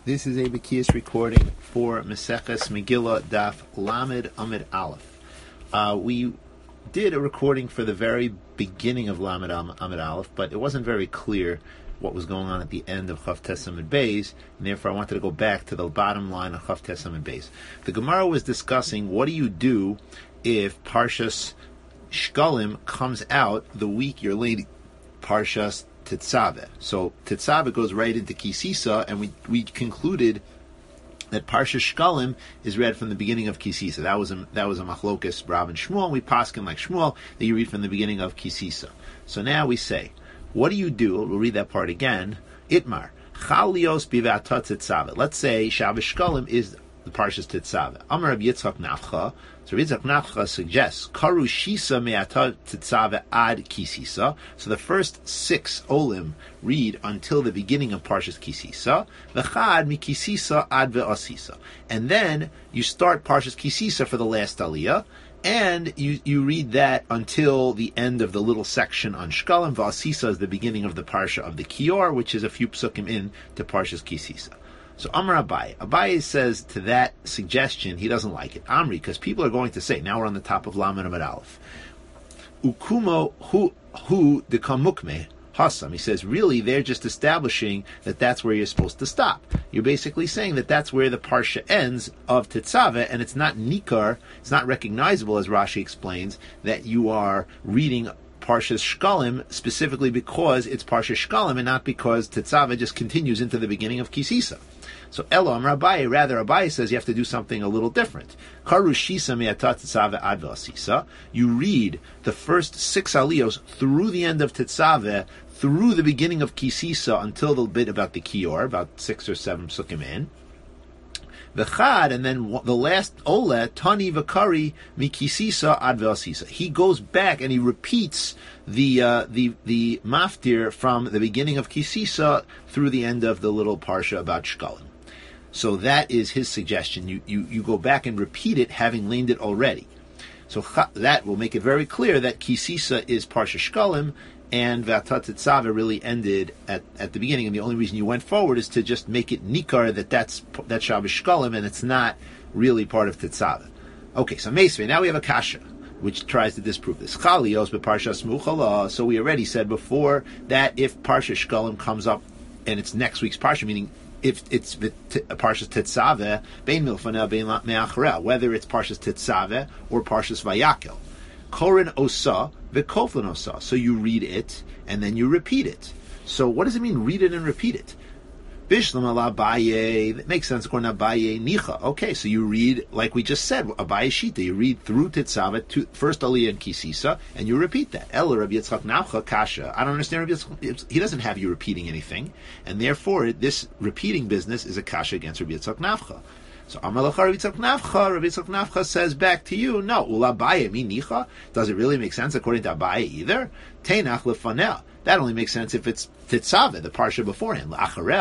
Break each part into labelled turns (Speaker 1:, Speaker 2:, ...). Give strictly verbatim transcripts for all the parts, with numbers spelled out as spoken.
Speaker 1: This is a Bekias recording for Maseches Megillah Daf Lamed Amid Aleph. Uh, we did a recording for the very beginning of Lamed Amid Aleph, but it wasn't very clear what was going on at the end of Chav Tes Amid Beis, and therefore I wanted to go back to the bottom line of Chav Tes Amid Beis. The Gemara was discussing what do you do if Parshas Shkalim comes out the week you're leading Parshas Tetzaveh. So Tetzaveh goes right into Kisisa, and we we concluded that Parshas Shkalim is read from the beginning of Kisisa. That was a that was a machlokas Rav and Shmuel. And we paskin like Shmuel that you read from the beginning of Kisisa. So now we say, what do you do? We'll read that part again. Itmar Chalios bivata Tetzaveh. Let's say Shabbos Shkalim is the Parshas Tetzaveh. Amar Rabbi Yitzchak Nafcha. So Rabbi Yitzchak Nafcha suggests Karu Shisa me'ata Tetzaveh ad Kisisa. So the first six olim read until the beginning of Parshas Kisisa. V'chad mi Kisisa ad ve'asisa. And then you start Parshas Kisisa for the last aliyah, and you you read that until the end of the little section on Shkalim. V'asisa is the beginning of the parsha of the Kior, which is a few psukim in to Parshas Kisisa. So Amar Abaye. Abaye says to that suggestion, he doesn't like it. Amri, because people are going to say, now we're on the top of Lamed Amid Aleph. Ukumo hu hu dekamukme hasam. He says, really, they're just establishing that that's where you're supposed to stop. You're basically saying that that's where the parsha ends of Tetzaveh, and it's not nikar, it's not recognizable, as Rashi explains, that you are reading Parshas Shkalim specifically because it's Parshas Shkalim and not because Tetzaveh just continues into the beginning of Kisisa. So Elam Abaye, rather Abaye says you have to do something a little different. Karu Shisa me'ata Tetzaveh ad v'asisa. You read the first six aliyos through the end of Tetzaveh, through the beginning of Kisisa until the bit about the Kior, about six or seven psukim in. V'chad, and then the last Ole, Tani v'kari mikisisa ad ve'asisa. He goes back and he repeats the uh, the the maftir from the beginning of Kisisa through the end of the little parsha about Shkalim. So that is his suggestion. You you you go back and repeat it, having learned it already. So that will make it very clear that Kisisa is parsha Shkalim, and V'atat Tetzaveh really ended at, at the beginning, and the only reason you went forward is to just make it nikar that that's that Shabbos Shkalim, and it's not really part of Tetzaveh. Okay, so Meisvei, now we have a kasha which tries to disprove this. Chalios beParshas Muchala. So we already said before that if Parshas Shkalim comes up and it's next week's parsha, meaning if it's Parshas Tetzaveh, bein milfaneh bein me'achareh, whether it's Parshas Tetzaveh or Parshas Vayakel. Korin osa, v'koflin osa. So you read it, and then you repeat it. So what does it mean, read it and repeat it? Bishlam ala Abaye, that makes sense, according to Abaye, nicha. Okay, so you read, like we just said, Abaye Shita, you read through Tetzaveh, to first Aliyah and Kisisa, and you repeat that. El Rabbi Yitzchak Nafcha kasha. I don't understand Rabbi Yitzchak. He doesn't have you repeating anything, and therefore this repeating business is a kasha against Rabbi Yitzchak Nafcha. So Amar Lacha Rabbi Yitzchak Nafcha, Rabbi Yitzchak Nafcha says back to you, no, Ula Abaye mi nicha. Does it really make sense according to Abaye either? Teinach lefaneh. That only makes sense if it's Tetzaveh, the parsha beforehand.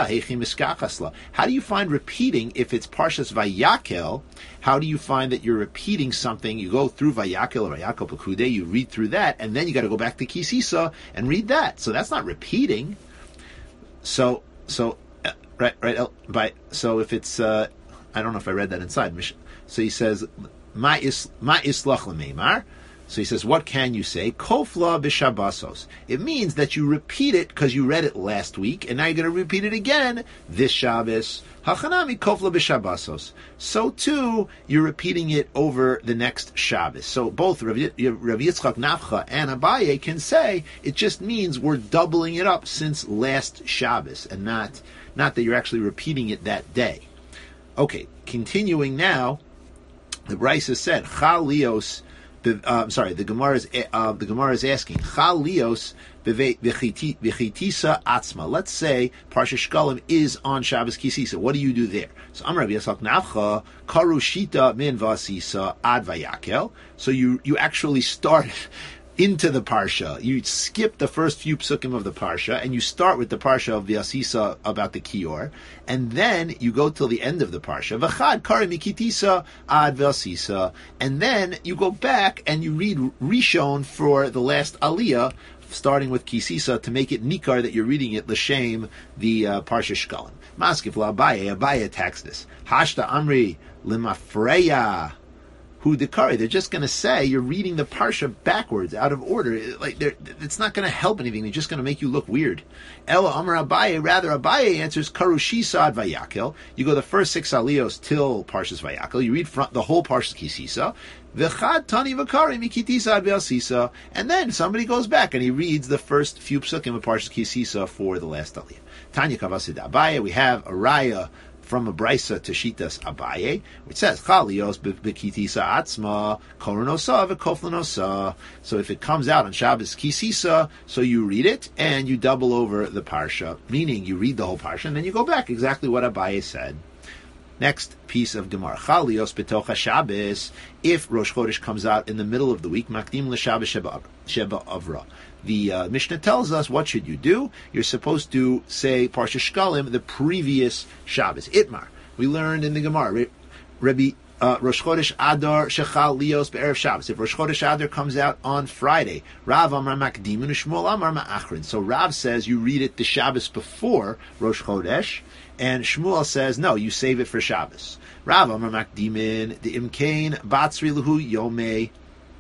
Speaker 1: How do you find repeating if it's Parshas Vayakel? How do you find that you're repeating something? You go through Vayakel or Vayakel Pekude, you read through that, and then you got to go back to Kisisa and read that. So that's not repeating. So, so uh, right, right. Uh, by so if it's, uh, I don't know if I read that inside. So he says, Ma islach l'meimar. So he says, what can you say? Kofla b'shabbasos. It means that you repeat it because you read it last week, and now you're going to repeat it again this Shabbos. Hachanami kofla b'shabbasos. So too, you're repeating it over the next Shabbos. So both Rav Yitzchak Nafcha and Abaye can say it just means we're doubling it up since last Shabbos, and not not that you're actually repeating it that day. Okay, continuing now, the Brisa said, Chalios. Uh, I'm sorry. The Gemara is uh, the Gemara is asking Chalios v'chitisa atzma. Let's say Parshas Shkalim is on Shabbos Kisisa. What do you do there? So Amar Rabbi Yitzchak Nafcha Karu Shita min v'asisa ad Vayakel. So you you actually start into the parsha. You skip the first few psukim of the parsha, and you start with the parsha of the Asisa about the Kior, and then you go till the end of the parsha. V'chad kari mikitisa ad v'asisa, and then you go back and you read Rishon for the last aliyah starting with Kisisa to make it nikar that you're reading it l'shem the uh, Parsha Shkalim. Maskif la'Abaye, Abaye attacks this. Hashta Amri limafreya. Who dekari? They're just going to say you're reading the parsha backwards, out of order. Like it's not going to help anything. They're just going to make you look weird. Ella Amar Abaye. Rather, Abaye answers Karushisa ad Vayakel. You go the first six aliyos till Parshas Vayakel. You read front, the whole Parshas Kisisa. V'chad tani v'kari mikitisa ad Ve'asisa. And then somebody goes back and he reads the first few psukim of Parshas Kisisa for the last aliyah. Tanya Kavasid Abaye. We have a raya from a brisa to Shitas Abaye, which says Chalios b'kitisa atzma koronosa v'koflanosa. So if it comes out on Shabbos kisisa, so you read it and you double over the parsha, meaning you read the whole parsha and then you go back exactly what Abaye said. Next piece of Gemara, Chalios b'tocha Shabbos. If Rosh Chodesh comes out in the middle of the week, makdim l'Shabbos sheba sheba avra. The uh, Mishnah tells us what should you do. You're supposed to say Parsha Shkalim the previous Shabbos. Itmar. We learned in the Gemara. Rabbi uh, Rosh Chodesh Adar Shechal Lios Be'erev Shabbos. If Rosh Chodesh Adar comes out on Friday, Rav Amar Makdimin and Shmuel Amar Ma'achrin. So Rav says you read it the Shabbos before Rosh Chodesh, and Shmuel says no, you save it for Shabbos. Rav Amar Makdimin the Imkain Batzri Luhu Yomei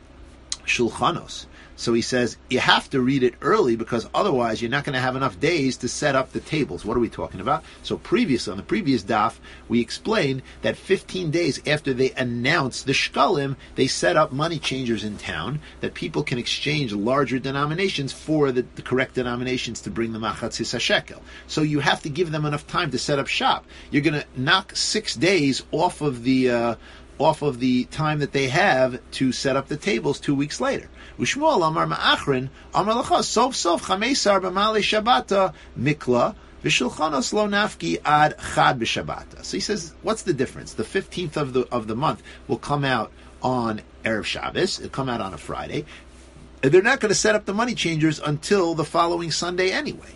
Speaker 1: Shulchanos. So he says, you have to read it early because otherwise you're not going to have enough days to set up the tables. What are we talking about? So previously, on the previous daf, we explained that fifteen days after they announce the shkalim, they set up money changers in town that people can exchange larger denominations for the, the correct denominations to bring the machatzis hashekel. So you have to give them enough time to set up shop. You're going to knock six days off of the... Uh, off of the time that they have to set up the tables two weeks later. Ushmuel Amar Ma'achrin Amar Lacha Sof Sof Chamesar B'Malei Shabbata Mikla V'Shulchanos Lo Nafki Ad Chad B'Shabbata. So he says, what's the difference? The fifteenth of the of the month will come out on Erev Shabbos. It'll come out on a Friday. And they're not going to set up the money changers until the following Sunday anyway.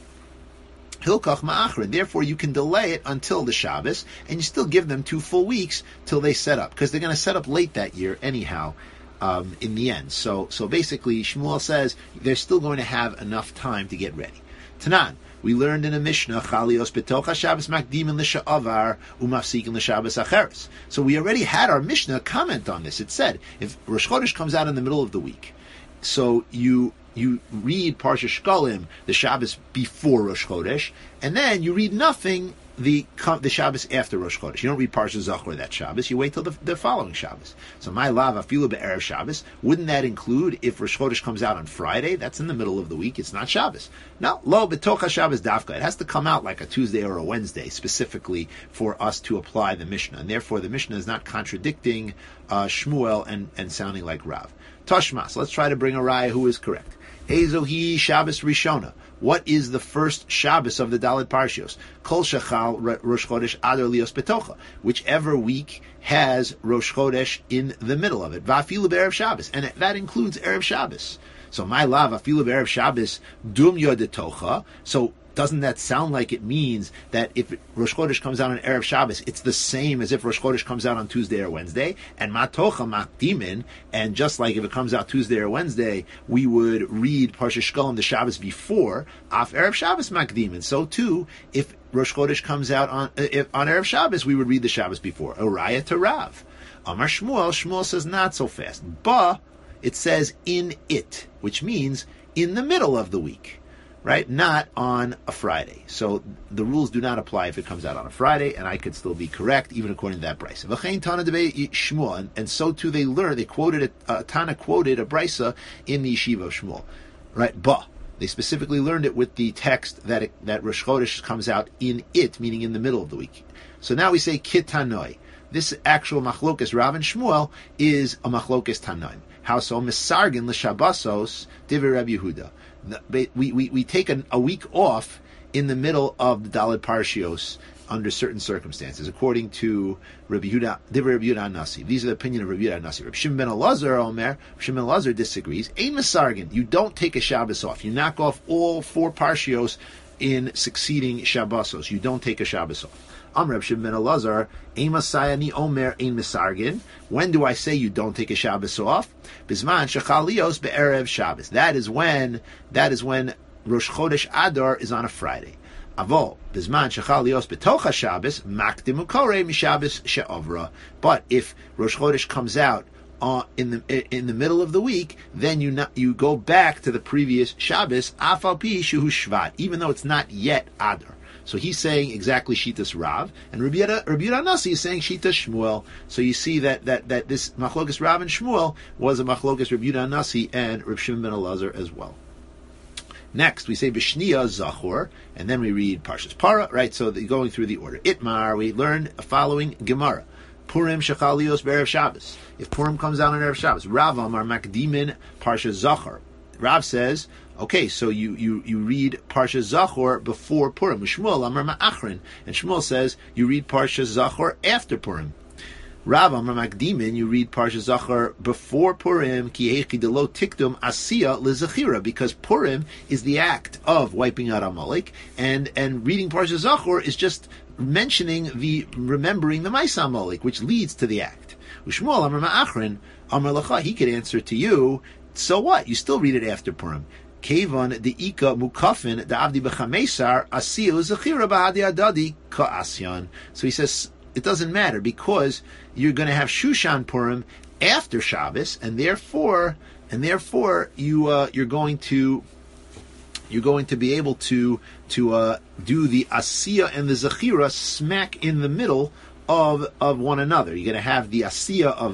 Speaker 1: Hilkach ma'achrin. Therefore, you can delay it until the Shabbos, and you still give them two full weeks till they set up, because they're going to set up late that year anyhow. Um, in the end, so so basically, Shmuel says they're still going to have enough time to get ready. Tanan, we learned in a Mishnah, Chalios betocha Shabbos makdimin l'sha'avar umafsikin l'Shabbos acheres. So we already had our Mishnah comment on this. It said if Rosh Chodesh comes out in the middle of the week, so you. You read Parsha Shkalim, the Shabbos before Rosh Chodesh, and then you read nothing the the Shabbos after Rosh Chodesh. You don't read Parsha Zachor that Shabbos. You wait till the, the following Shabbos. So my lav afilu be'erev Shabbos. Wouldn't that include if Rosh Chodesh comes out on Friday? That's in the middle of the week. It's not Shabbos. No, lo betocha Shabbos dafka. It has to come out like a Tuesday or a Wednesday specifically for us to apply the Mishnah, and therefore the Mishnah is not contradicting uh, Shmuel and, and sounding like Rav. Tashmas. Let's try to bring a raya who is correct. Ezohi Shabbos Rishona. What is the first Shabbos of the Dalet Parshios? Kol Shechal Rosh Chodesh Adar Lios Betocha. Whichever week has Rosh Chodesh in the middle of it. Vafilu B'Erev Shabbos. And that includes Erev Shabbos. So my lav Vafilu B'Erev Shabbos Dum Yodetocha. So doesn't that sound like it means that if Rosh Chodesh comes out on Erev Shabbos, it's the same as if Rosh Chodesh comes out on Tuesday or Wednesday? And Matocha Makdimin, and just like if it comes out Tuesday or Wednesday, we would read Parsha Shkalim the Shabbos before, Af Erev Shabbos Makdimin. So too, if Rosh Chodesh comes out on uh, if, on Erev Shabbos, we would read the Shabbos before. Oraya to Rav. Amar Shmuel, Shmuel says not so fast. But it says in it, which means in the middle of the week. Right? Not on a Friday. So the rules do not apply if it comes out on a Friday, and I could still be correct, even according to that brisa. And, and so too they learned, they quoted, a, uh, Tana quoted a brisa in the yeshiva of Shmuel. Right? But they specifically learned it with the text that it, that Rosh Chodesh comes out in it, meaning in the middle of the week. So now we say kitanoi. This actual machlokas Rav and Shmuel is a machlokas tanoim. How so? Misargin l'shabbasos divrei Rabbi Yehuda. We, we, we take an, a week off in the middle of the Dalet Parshios under certain circumstances, according to Rabbi Yehuda, Divrei Rabbi Yehuda Nasi. These are the opinion of Rabbi Yehuda Nasi. Rabbi Shimon ben Elazar, Omer, Rabbi Shimon ben Elazar disagrees. Ein Masargin, you don't take a Shabbos off. You knock off all four Parshios in succeeding Shabbosos. You don't take a Shabbos off. Amr Reb Shimon ben Elazar, Ein Masayani Omer Ein Misargin. When do I say you don't take a Shabbos off? Bisman Shechalios be'erev Shabbos. That is when that is when Rosh Chodesh Adar is on a Friday. Avol Bisman Shechalios betocha Shabbos Makdim Ukore Mishabbos She'avra. But if Rosh Chodesh comes out Uh, in the in the middle of the week, then you not, you go back to the previous Shabbos, Afal Pi Shuhu Shvat, even though it's not yet Adar. So he's saying exactly Shitas Rav, and Rabbi Yehuda Nasi is saying Shitas Shmuel. So you see that that that this Machlokas Rav and Shmuel was a Machlokas Rabbi Yehuda Nasi and Reb Shimon ben Elazar as well. Next, we say B'Shniya Zachor, and then we read Parshas Para, right? So the, going through the order. Itmar, we learn following Gemara. Purim Shechalios Be'erev Shabbos. If Purim comes out on Erev Shabbos, Rav Amar Makdimin Parsha Zachor. Rav says, okay, so you, you, you read Parsha Zachor before Purim. Shmuel Amar Ma'achrin. And Shmuel says, you read Parsha Zachor after Purim. Rav Amar Makdimin, you read Parsha Zachor before Purim, Ki Hechi Delo Tiktum Asiya Lezachira, because Purim is the act of wiping out Amalek, and, and reading Parsha Zachor is just mentioning the remembering the Maisa Amalek, which leads to the act. Ushmuel Amar Ma'achrin Amar Lacha, he could answer to you, so what? You still read it after Purim. Kevan the Ika Mukafin the Avdi B'Chamesar Asiya Lezachira Ba'adi Adadi Ka Asyan. So he says it doesn't matter because you're going to have Shushan Purim after Shabbos, and therefore, and therefore you uh, you're going to you're going to be able to to uh, do the Asiya and the Zechira smack in the middle of of one another. You're going to have the Asiya of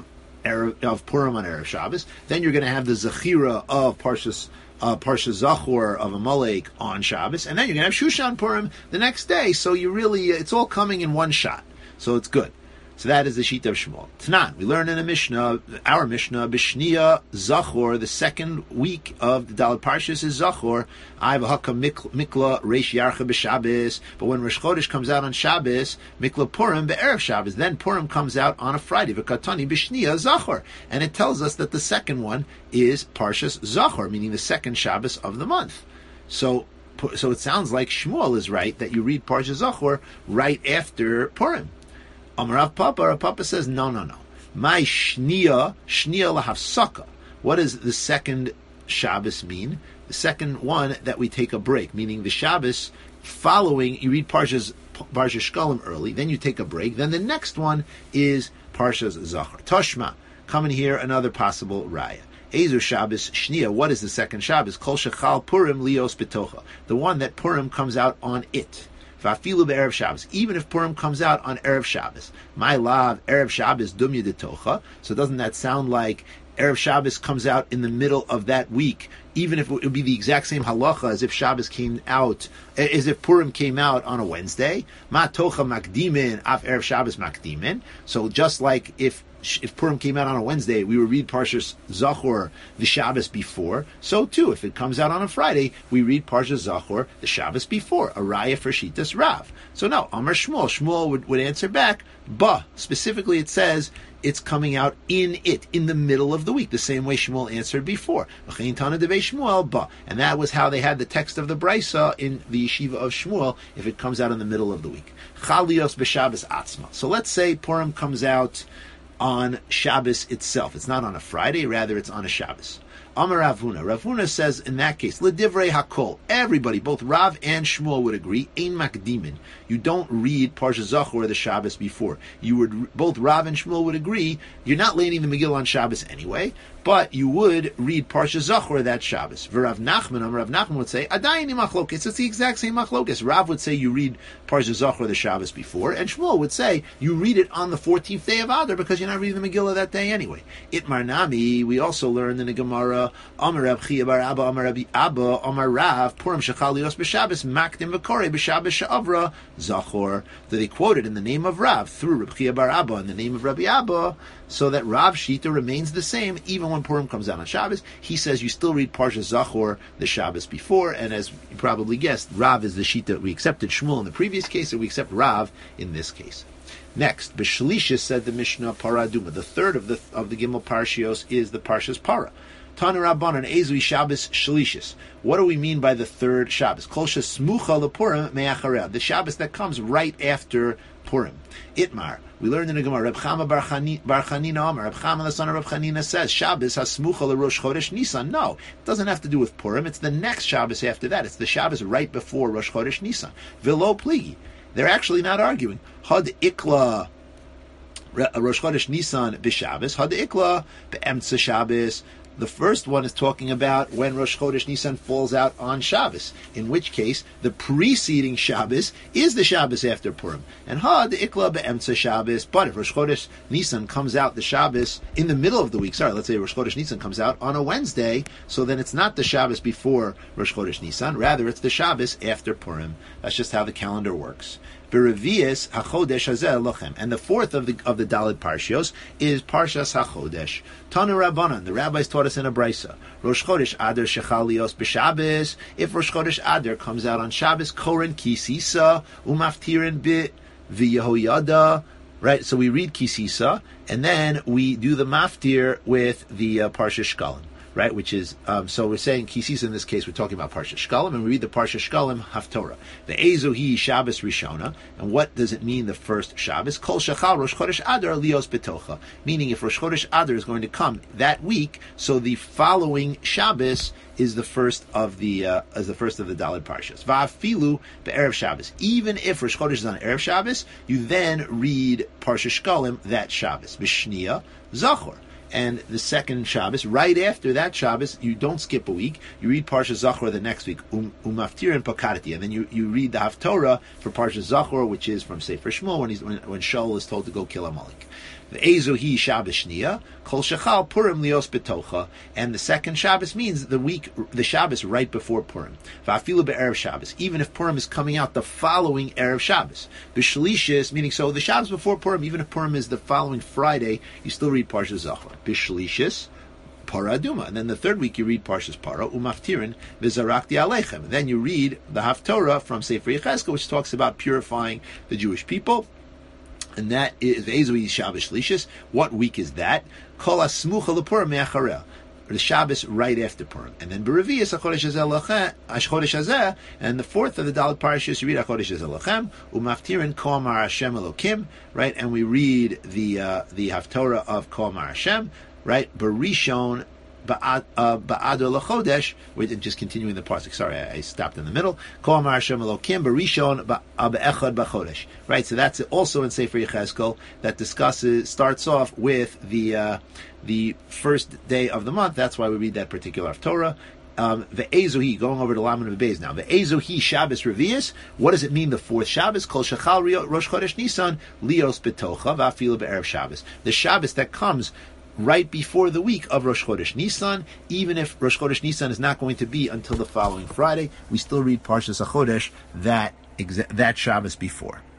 Speaker 1: of Purim on Erev Shabbos, then you're going to have the Zechira of Parshas uh, Parshas Zachor of Amalek on Shabbos, and then you're going to have Shushan Purim the next day. So you really, it's all coming in one shot. So it's good. So that is the sheet of Shmuel. Tanan, we learn in a Mishnah, our Mishnah, B'Shniya Zachor, the second week of the Daled Parshas is Zachor. I have a Haka Mikla Reish Yarcha B'Shabbos. But when Rosh Chodesh comes out on Shabbos, Mikla Purim Be'erev Shabbos. Then Purim comes out on a Friday. V'Katani B'Shniya Zachor. And it tells us that the second one is Parshas Zachor, meaning the second Shabbos of the month. So, so it sounds like Shmuel is right that you read Parshas Zachor right after Purim. Amarav Papa, Rav Papa says, no, no, no. My shniya, shniya lahafsaka. What does the second Shabbos mean? The second one that we take a break, meaning the Shabbos following, you read Parshas, Parshas Shkalim early, then you take a break, then the next one is Parshas Zachor. Toshma, come in here, another possible raya. Ezer Shabbos shniya, what is the second Shabbos? Kol shechal Purim lios betocha. The one that Purim comes out on it. V'afilu be'erev Shabbos. Even if Purim comes out on Erev Shabbos. My love, Erev Shabbos dumya detocha. So doesn't that sound like Erev Shabbos comes out in the middle of that week, even if it would be the exact same halacha as if Shabbos came out, as if Purim came out on a Wednesday? Ma tocha makdimin, af Erev Shabbos makdimin. So just like if if Purim came out on a Wednesday, we would read Parshas Zachor the Shabbos before. So too, if it comes out on a Friday, we read Parshas Zachor the Shabbos before. A raya for Shitas Rav. So no, Amar Shmuel. Shmuel would, would answer back, bah. Specifically, it says it's coming out in it, in the middle of the week, the same way Shmuel answered before. Shmuel, bah. And that was how they had the text of the Brisa in the Yeshiva of Shmuel, if it comes out in the middle of the week. Chalios b'Shabbos atzma. So let's say Purim comes out on Shabbos itself. It's not on a Friday, rather it's on a Shabbos. Amar Ravuna. Ravuna says in that case, L'divrei hakol. Everybody, both Rav and Shmuel would agree, Ein makdimin. You don't read Parshas Zachor the Shabbos before. You would, both Rav and Shmuel would agree, you're not laying the Megillah on Shabbos anyway, but you would read Parshas Zachor that Shabbos. V'Rav Nachman, Amar Rav Nachman would say, Adayini machlokes. It's the exact same machlokes. Rav would say you read Parshas Zachor the Shabbos before, and Shmuel would say you read it on the fourteenth day of Adar because you're not reading the Megillah that day anyway. Itmar Nami, we also learned in the Gemara, Amar Rav Chia bar Abba, Amar Rabbi Abba, Amar Rav, Purim Shechalios b'Shabbos, Makdim v'Korei b'Shabbos she'avra Zachor. That they quoted in the name of Rav through Rabbi Chia bar Abba in the name of Rabbi Abba, so that Rav Shita remains the same even when Purim comes out on Shabbos. He says you still read Parshas Zachor the Shabbos before, and as you probably guessed, Rav is the Shita. We accepted Shmuel in the previous case, and we accept Rav in this case. Next, B'Shlishis said the Mishnah Paraduma. The third of the of the Gimel Parshios is the Parshas Para. Tana Rabbanan Ezui Shabbos Shalishis. What do we mean by the third Shabbos? Kol Smucha LePurim Me'achareh. The Shabbos that comes right after Purim. Itmar. We learned in the Gemara. Reb Chama Bar Chanina Amar. Reb Chama the son of Reb Chanina says Shabbos Hasmucha LeRosh Chodesh Nisan. No, it doesn't have to do with Purim. It's the next Shabbos after that. It's the Shabbos right before Rosh Chodesh Nisan. Velo Pligi. They're actually not arguing. Had Ikla Rosh Chodesh Nisan b'Shabbos. Had Ikla be'emtza Shabbos. The first one is talking about when Rosh Chodesh Nisan falls out on Shabbos, in which case the preceding Shabbos is the Shabbos after Purim. And Ha, the Ikla be'emtza Shabbos, but if Rosh Chodesh Nisan comes out the Shabbos in the middle of the week, sorry, let's say Rosh Chodesh Nisan comes out on a Wednesday, so then it's not the Shabbos before Rosh Chodesh Nisan, rather it's the Shabbos after Purim. That's just how the calendar works. Berevius hachodesh hazeh lochem, and the fourth of the of the Daled Parshios is Parshas Hachodesh. Tanu Rabbanan, the rabbis taught us in a brisa. Rosh Chodesh Adar shechalios b'Shabbos. If Rosh Chodesh Adar comes out on Shabbos, koren kisisa umaftirin bit v'yehoyada. Right, so we read kisisa, and then we do the maftir with the uh, Parsha Shkalim. Right, which is, um, so we're saying Kisis in this case, we're talking about Parsha Shkalim, and we read the Parsha Shkalim Haftorah. The Ezohi Shabbos Rishona, and what does it mean, the first Shabbos? Kol Shachal Rosh Chodesh Adar Lios Betocha, meaning if Rosh Chodesh Adar is going to come that week, so the following Shabbos is the first of the uh, as the first of the Daled Parshas. Va'afilu be'erev Shabbos. Even if Rosh Chodesh is on erev Shabbos, you then read Parsha Shkalim that Shabbos. B'shnia Zachor. And the second Shabbos, right after that Shabbos, you don't skip a week. You read Parsha Zachor the next week, um, Umaftir and Pakadati, and then you, you read the Haftorah for Parsha Zachor, which is from Sefer Shmuel when he's when, when Shaul is told to go kill Amalek. The Ezohi Shabbos Shnia, Kol Shechal Purim Lios Betocha, and the second Shabbos means the week, the Shabbos right before Purim. Va'afilu be'erev Shabbos, even if Purim is coming out the following erev Shabbos. B'Shalishis, meaning so the Shabbos before Purim, even if Purim is the following Friday, you still read Parsha Zachor. B'Shalishis, Para Aduma, and then the third week you read Parshas Para Umaftirin V'Zarakti Aleichem, and then you read the Haftorah from Sefer Yechezkel, which talks about purifying the Jewish people. And that is Ve'ezui Shabbos Shlishis. What week is that? Kol Asmucha LePurim Me'achareh. The Shabbos right after Purim. And then Berevius HaChodesh Hazeh Hazeh, and the fourth of the Daled Parashas, you read HaChodesh Hazeh Lachem, Umaftirin Ko'amar Hashem Elokim, right? And we read the uh, the Haftorah of Ko'amar Hashem, right? Barishon Ba'ad L'Chodesh, we're just continuing the parsuk. Sorry, I, I stopped in the middle. Ko Amar Hashem Elokim Barishon Ba'echad B'Chodesh. Right, so that's also in Sefer Yechezkel that discusses, starts off with the uh, the first day of the month. That's why we read that particular Torah. Um, the Ezohi, going over to Laman of Beis now. The Ezohi Shabbos Revius. What does it mean? The fourth Shabbos. Kol Shachal Rosh Chodesh Nisan Lios Betocha Va'afilu Be'erev Shabbos. The Shabbos that comes right before the week of Rosh Chodesh Nisan, even if Rosh Chodesh Nisan is not going to be until the following Friday, we still read Parshas HaChodesh that exa- that Shabbos before.